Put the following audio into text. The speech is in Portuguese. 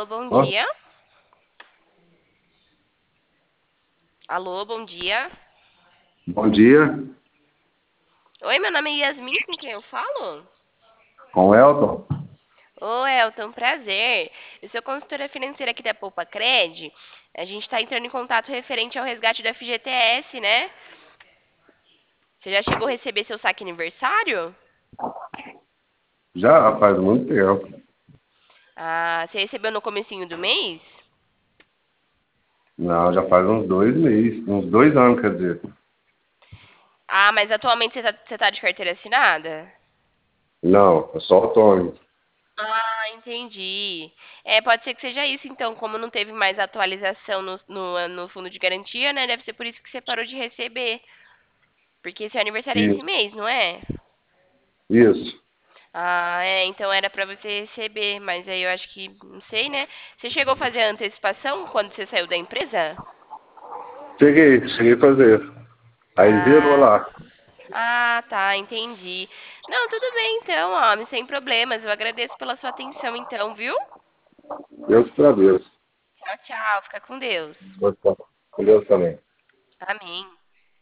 Alô, bom Ó, dia. Alô, bom dia. bom dia, Oi, meu nome é Yasmin, com quem eu falo? com o Elton. Oi, Elton, prazer. Eu sou consultora financeira aqui da Poupa Cred. A gente está entrando em contato referente ao resgate do FGTS, né? Você já chegou a receber seu saque aniversário? Já faz muito tempo. Ah, você recebeu no comecinho do mês? Não, já faz uns 2 meses, uns 2 anos, quer dizer. Ah, mas atualmente você tá de carteira assinada? Não, é só autônomo. Ah, entendi. É, pode ser que seja isso, então, como não teve mais atualização no fundo de garantia, né? Deve ser por isso que você parou de receber. Porque seu aniversário é esse Isso, mês, não é? isso. Ah, é, então era pra você receber, mas aí eu acho que, não sei, né? Você chegou a fazer a antecipação quando você saiu da empresa? Cheguei a fazer. Aí zerou Ah, lá. tá, entendi. Não, tudo bem então, ó, sem problemas. Eu agradeço pela sua atenção então, viu? Deus que agradeço. Tchau, tchau, fica com Deus. Com Deus também. Amém.